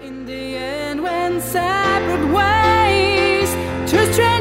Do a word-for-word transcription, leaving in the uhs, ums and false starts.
In the end, when separate ways, two strangers